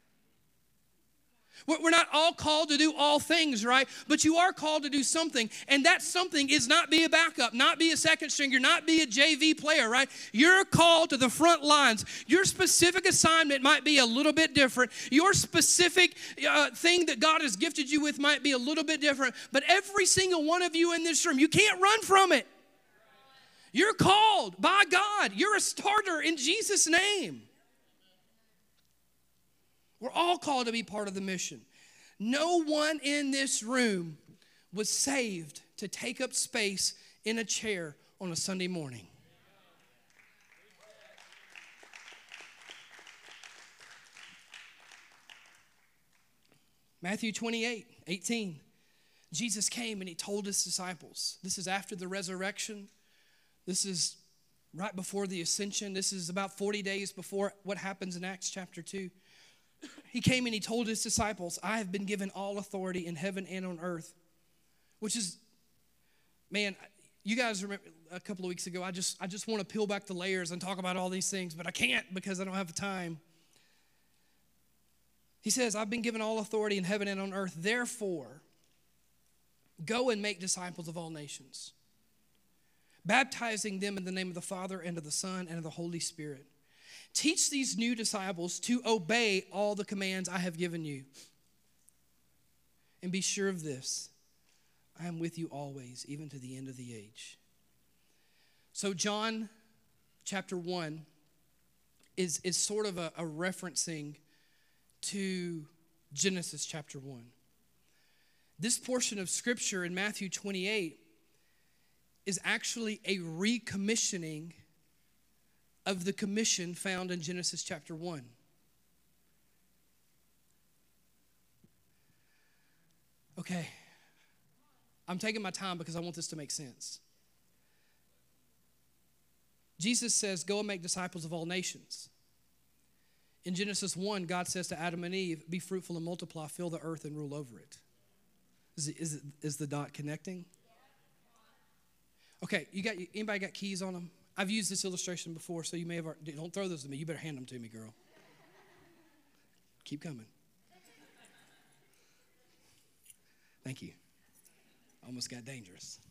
We're not all called to do all things, right? But you are called to do something. And that something is not be a backup, not be a second stringer, not be a JV player, right? You're called to the front lines. Your specific assignment might be a little bit different. Your specific thing that God has gifted you with might be a little bit different. But every single one of you in this room, you can't run from it. You're called by God. You're a starter in Jesus' name. We're all called to be part of the mission. No one in this room was saved to take up space in a chair on a Sunday morning. Matthew 28:18. Jesus came and He told His disciples. This is after the resurrection. This is right before the ascension. This is about 40 days before what happens in Acts chapter 2. He came and He told His disciples, I have been given all authority in heaven and on earth. Which is, man, you guys remember a couple of weeks ago, I just want to peel back the layers and talk about all these things, but I can't because I don't have the time. He says, I've been given all authority in heaven and on earth. Therefore, go and make disciples of all nations, baptizing them in the name of the Father and of the Son and of the Holy Spirit. Teach these new disciples to obey all the commands I have given you. And be sure of this, I am with you always, even to the end of the age. So John chapter 1 is sort of a referencing to Genesis chapter 1. This portion of scripture in Matthew 28 is actually a recommissioning of the commission found in Genesis chapter 1. Okay, I'm taking my time because I want this to make sense. Jesus says, go and make disciples of all nations. In Genesis 1, God says to Adam and Eve, be fruitful and multiply, fill the earth and rule over it. Is the dot connecting? Okay, anybody got keys on them? I've used this illustration before, so you may have, don't throw those to me. You better hand them to me, girl. Keep coming. Thank you. Almost got dangerous.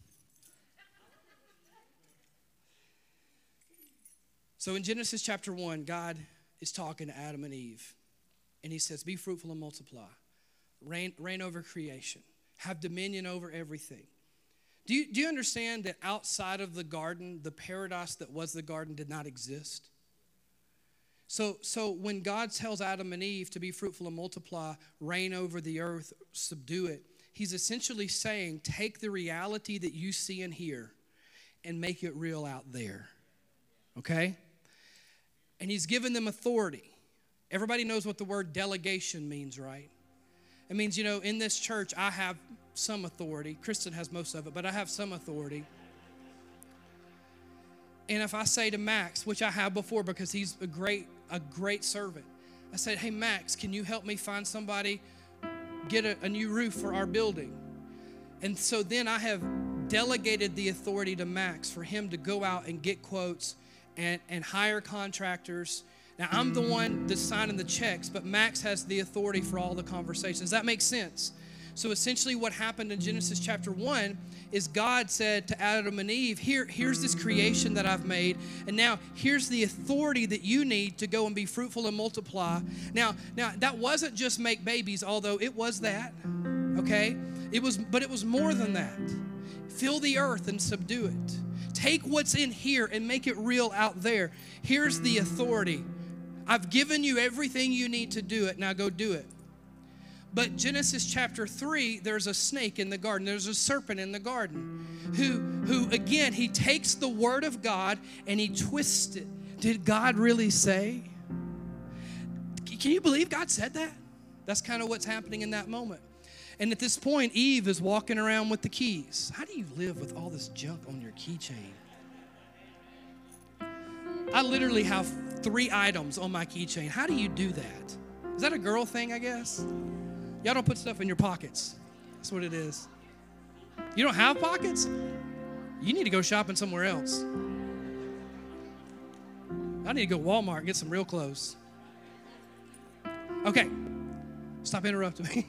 So in Genesis chapter 1, God is talking to Adam and Eve. And he says, be fruitful and multiply. Reign over creation. Have dominion over everything. Do you understand that outside of the garden, the paradise that was the garden did not exist? So when God tells Adam and Eve to be fruitful and multiply, reign over the earth, subdue it, he's essentially saying, take the reality that you see and hear and make it real out there. Okay? And he's given them authority. Everybody knows what the word delegation means, right? It means, in this church, I have some authority. Kristen has most of it, but I have some authority. And if I say to Max, which I have before because he's a great servant, I said, hey, Max, can you help me find somebody, get a new roof for our building? And so then I have delegated the authority to Max for him to go out and get quotes and hire contractors. Now, I'm the one that's signing the checks, but Max has the authority for all the conversations. Does that make sense? So essentially what happened in Genesis chapter 1 is God said to Adam and Eve, here's this creation that I've made, and now here's the authority that you need to go and be fruitful and multiply. Now that wasn't just make babies, although it was that, okay? But it was more than that. Fill the earth and subdue it. Take what's in here and make it real out there. Here's the authority. I've given you everything you need to do it. Now go do it. But Genesis chapter 3, there's a snake in the garden. There's a serpent in the garden who again, he takes the word of God and he twists it. Did God really say? Can you believe God said that? That's kind of what's happening in that moment. And at this point, Eve is walking around with the keys. How do you live with all this junk on your keychain? I literally have 3 items on my keychain. How do you do that? Is that a girl thing, I guess? Y'all don't put stuff in your pockets. That's what it is. You don't have pockets? You need to go shopping somewhere else. I need to go to Walmart and get some real clothes. Okay. Stop interrupting me.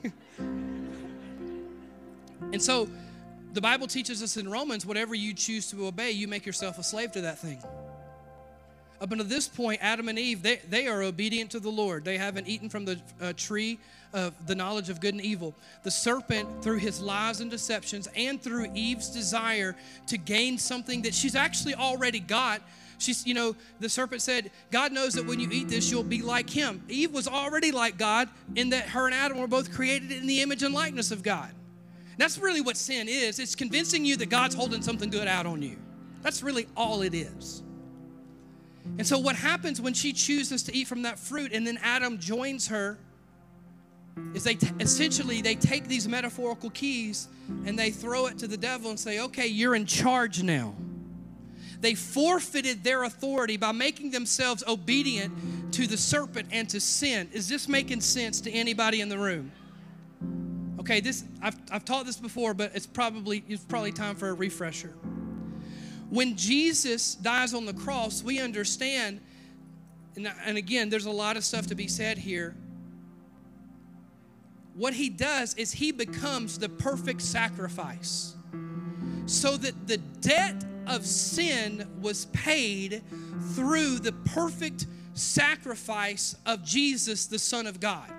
And so the Bible teaches us in Romans, whatever you choose to obey, you make yourself a slave to that thing. Up until this point, Adam and Eve, they are obedient to the Lord. They haven't eaten from the tree of the knowledge of good and evil. The serpent, through his lies and deceptions, and through Eve's desire to gain something that she's actually already got, the serpent said, God knows that when you eat this, you'll be like him. Eve was already like God in that her and Adam were both created in the image and likeness of God. That's really what sin is. It's convincing you that God's holding something good out on you. That's really all it is. And so what happens when she chooses to eat from that fruit and then Adam joins her is they take these metaphorical keys and they throw it to the devil and say, okay, you're in charge now. They forfeited their authority by making themselves obedient to the serpent and to sin. Is this making sense to anybody in the room? Okay, I've taught this before, but it's probably time for a refresher. When Jesus dies on the cross, we understand, and again, there's a lot of stuff to be said here. What he does is he becomes the perfect sacrifice so that the debt of sin was paid through the perfect sacrifice of Jesus, the Son of God.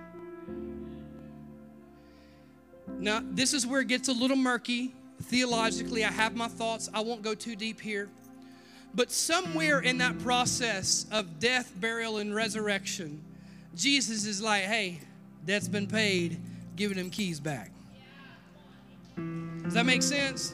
Now, this is where it gets a little murky. Theologically, I have my thoughts. I won't go too deep here. But somewhere in that process of death, burial, and resurrection, Jesus is like, hey, debt's been paid. Giving him keys back. Does that make sense?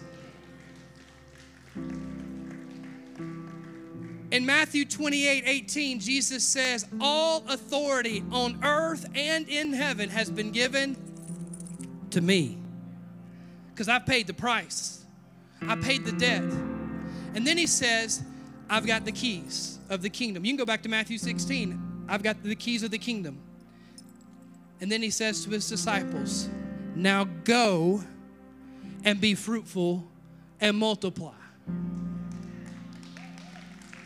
In Matthew 28:18, Jesus says, all authority on earth and in heaven has been given to me. Because I paid the price. I paid the debt. And then he says, I've got the keys of the kingdom. You can go back to Matthew 16. I've got the keys of the kingdom. And then he says to his disciples, now go and be fruitful and multiply.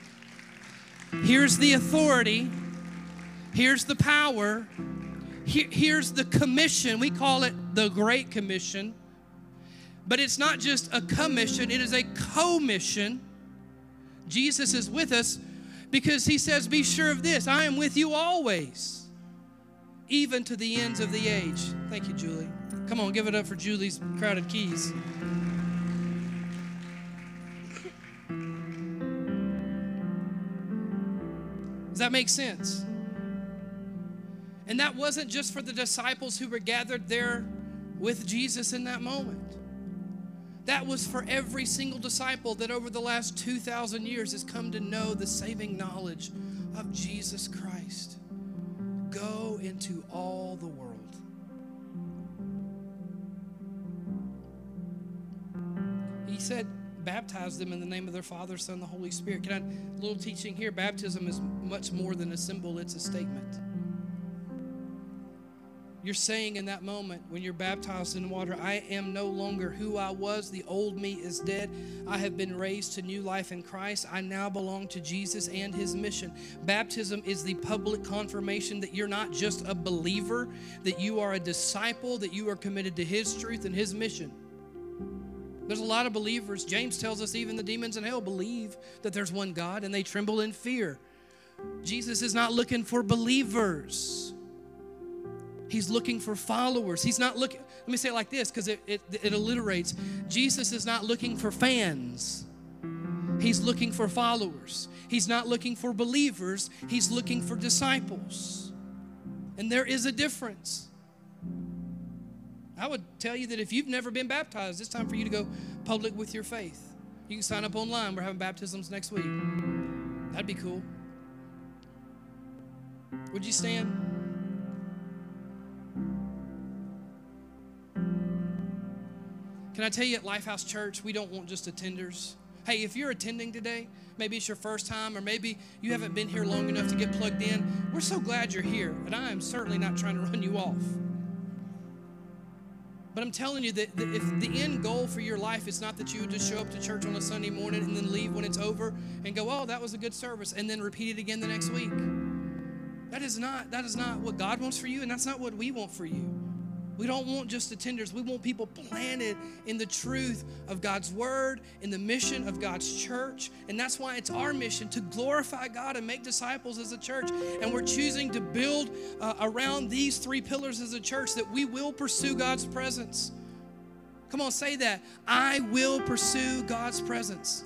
Here's the authority. Here's the power. Here's the commission. We call it the Great Commission. But it's not just a commission, it is a co-mission. Jesus is with us because he says, be sure of this, I am with you always, even to the ends of the age. Thank you, Julie. Come on, give it up for Julie's crowded keys. Does that make sense? And that wasn't just for the disciples who were gathered there with Jesus in that moment. That was for every single disciple that over the last 2,000 years has come to know the saving knowledge of Jesus Christ. Go into all the world. He said, baptize them in the name of their Father, Son, and the Holy Spirit. A little teaching here, baptism is much more than a symbol, it's a statement. You're saying in that moment when you're baptized in water, I am no longer who I was. The old me is dead. I have been raised to new life in Christ. I now belong to Jesus and his mission. Baptism is the public confirmation that you're not just a believer, that you are a disciple, that you are committed to his truth and his mission. There's a lot of believers. James tells us even the demons in hell believe that there's one God and they tremble in fear. Jesus is not looking for believers. He's looking for followers. He's not looking, let me say it like this because it alliterates. Jesus is not looking for fans. He's looking for followers. He's not looking for believers. He's looking for disciples. And there is a difference. I would tell you that if you've never been baptized, it's time for you to go public with your faith. You can sign up online. We're having baptisms next week. That'd be cool. Would you stand? Can I tell you at Lifehouse Church, we don't want just attenders. Hey, if you're attending today, maybe it's your first time or maybe you haven't been here long enough to get plugged in, we're so glad you're here. And I am certainly not trying to run you off. But I'm telling you that if the end goal for your life is not that you would just show up to church on a Sunday morning and then leave when it's over and go, oh, that was a good service, and then repeat it again the next week. That is not what God wants for you, and that's not what we want for you. We don't want just attenders. We want people planted in the truth of God's word, in the mission of God's church. And that's why it's our mission to glorify God and make disciples as a church. And we're choosing to build around these three pillars as a church that we will pursue God's presence. Come on, say that. I will pursue God's presence.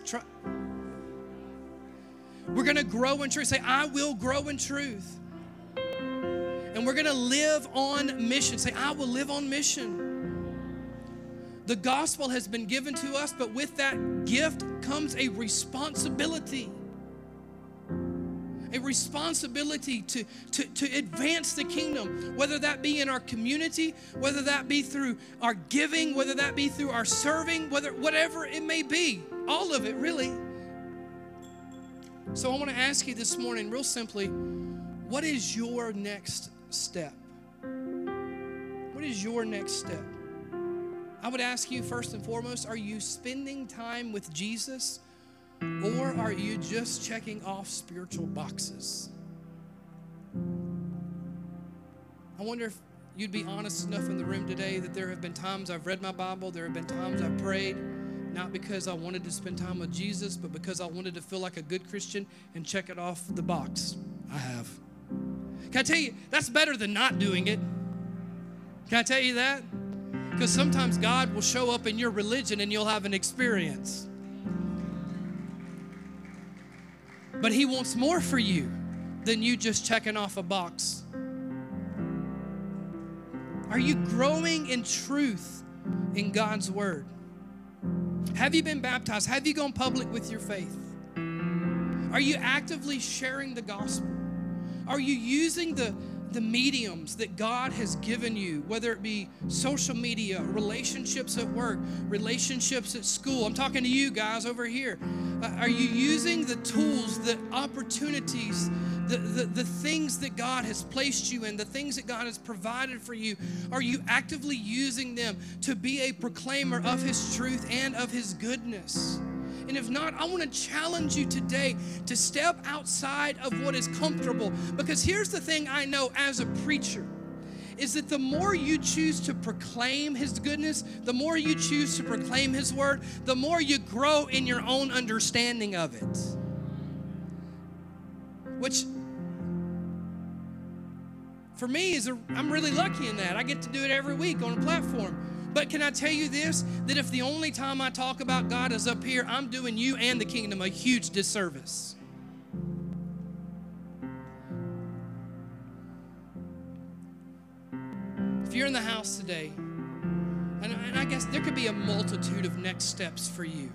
We're going to grow in truth. Say, I will grow in truth. And we're going to live on mission. Say, I will live on mission. The gospel has been given to us, but with that gift comes a responsibility. A responsibility to advance the kingdom, whether that be in our community, whether that be through our giving, whether that be through our serving, whatever it may be. All of it, really. So I want to ask you this morning, real simply, what is your next step? What is your next step? I would ask you first and foremost, are you spending time with Jesus, or are you just checking off spiritual boxes? I wonder if you'd be honest enough in the room today that there have been times I've read my Bible, there have been times I've prayed, not because I wanted to spend time with Jesus, but because I wanted to feel like a good Christian and check it off the box. I have. Can I tell you, that's better than not doing it. Can I tell you that? Because sometimes God will show up in your religion and you'll have an experience. But he wants more for you than you just checking off a box. Are you growing in truth in God's word? Have you been baptized? Have you gone public with your faith? Are you actively sharing the gospel? Are you using the mediums that God has given you, whether it be social media, relationships at work, relationships at school? I'm talking to you guys over here. Are you using the tools, the opportunities, the things that God has placed you in, the things that God has provided for you? Are you actively using them to be a proclaimer of his truth and of his goodness? And if not, I want to challenge you today to step outside of what is comfortable. Because here's the thing I know as a preacher, is that the more you choose to proclaim His goodness, the more you choose to proclaim His word, the more you grow in your own understanding of it. Which, for me, I'm really lucky in that. I get to do it every week on a platform. But can I tell you this, that if the only time I talk about God is up here, I'm doing you and the kingdom a huge disservice. If you're in the house today, and I guess there could be a multitude of next steps for you.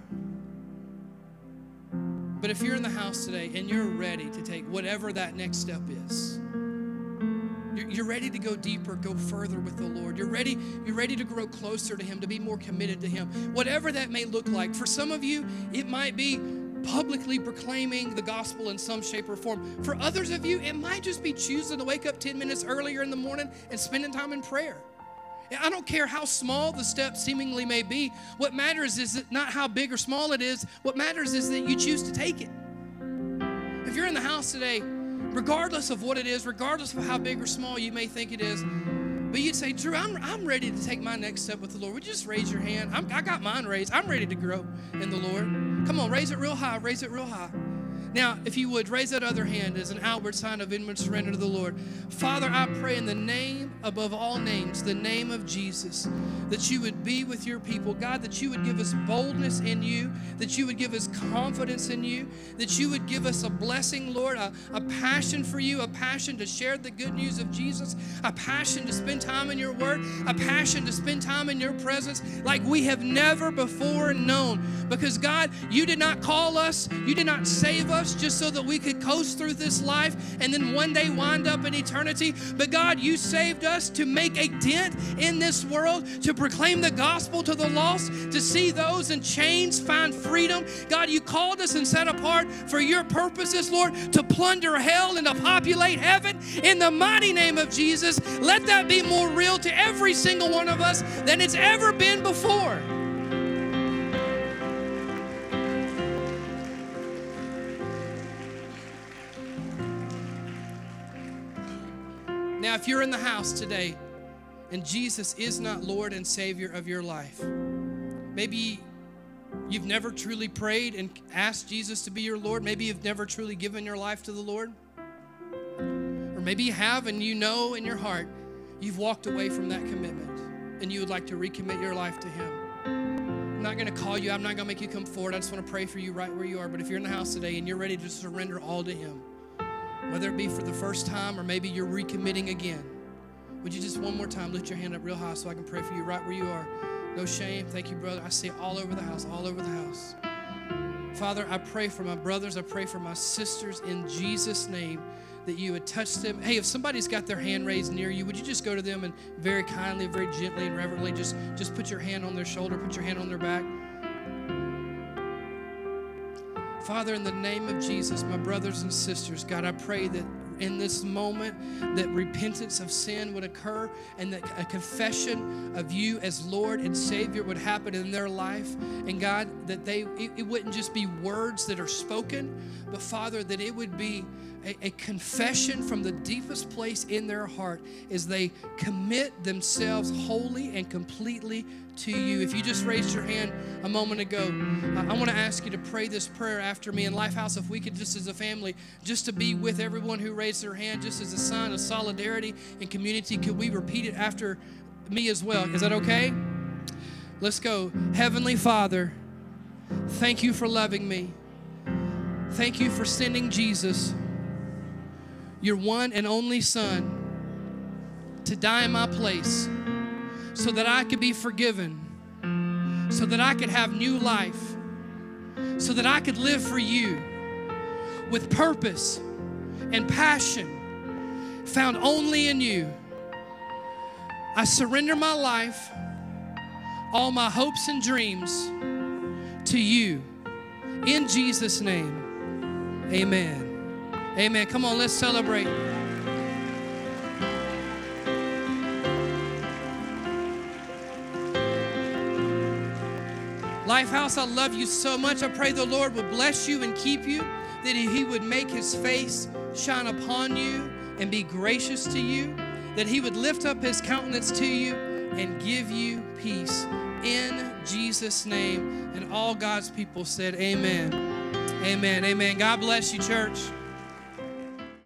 But if you're in the house today and you're ready to take whatever that next step is, you're ready to go deeper, go further with the Lord. You're ready to grow closer to Him, to be more committed to Him. Whatever that may look like. For some of you, it might be publicly proclaiming the gospel in some shape or form. For others of you, it might just be choosing to wake up 10 minutes earlier in the morning and spending time in prayer. I don't care how small the step seemingly may be. What matters is not how big or small it is. What matters is that you choose to take it. If you're in the house today, regardless of what it is, regardless of how big or small you may think it is, but you'd say, Drew, I'm ready to take my next step with the Lord. Would you just raise your hand? I got mine raised. I'm ready to grow in the Lord. Come on, raise it real high. Raise it real high. Now, if you would, raise that other hand as an outward sign of inward surrender to the Lord. Father, I pray in the name above all names, the name of Jesus, that you would be with your people. God, that you would give us boldness in you, that you would give us confidence in you, that you would give us a blessing, Lord, a passion for you, a passion to share the good news of Jesus, a passion to spend time in your word, a passion to spend time in your presence like we have never before known. Because God, you did not call us, you did not save us just so that we could coast through this life and then one day wind up in eternity. But God, you saved us to make a dent in this world, to proclaim the gospel to the lost, to see those in chains find freedom. God, you called us and set apart for your purposes, Lord, to plunder hell and to populate heaven. In the mighty name of Jesus, let that be more real to every single one of us than it's ever been before. Now, if you're in the house today and Jesus is not Lord and Savior of your life, maybe you've never truly prayed and asked Jesus to be your Lord. Maybe you've never truly given your life to the Lord. Or maybe you have and you know in your heart you've walked away from that commitment and you would like to recommit your life to Him. I'm not going to call you. I'm not going to make you come forward. I just want to pray for you right where you are. But if you're in the house today and you're ready to surrender all to Him, whether it be for the first time or maybe you're recommitting again, would you just one more time lift your hand up real high so I can pray for you right where you are? No shame. Thank you, brother. I see it all over the house, all over the house. Father, I pray for my brothers. I pray for my sisters in Jesus' name that you would touch them. Hey, if somebody's got their hand raised near you, would you just go to them and very kindly, very gently and reverently just put your hand on their shoulder, put your hand on their back. Father, in the name of Jesus, my brothers and sisters, God, I pray that in this moment that repentance of sin would occur and that a confession of you as Lord and Savior would happen in their life. And God, that it wouldn't just be words that are spoken, but Father, that it would be a confession from the deepest place in their heart as they commit themselves wholly and completely to you. If you just raised your hand a moment ago, I want to ask you to pray this prayer after me. In Lifehouse, if we could just as a family, just to be with everyone who raised their hand, just as a sign of solidarity and community, could we repeat it after me as well? Is that okay? Let's go. Heavenly Father, thank you for loving me. Thank you for sending Jesus, your one and only Son, to die in my place so that I could be forgiven, so that I could have new life, so that I could live for you with purpose and passion found only in you. I surrender my life, all my hopes and dreams to you. In Jesus' name, amen. Amen. Come on, let's celebrate. Lifehouse, I love you so much. I pray the Lord would bless you and keep you, that He would make His face shine upon you and be gracious to you, that He would lift up His countenance to you and give you peace. In Jesus' name. And all God's people said, amen. Amen. Amen. God bless you, church.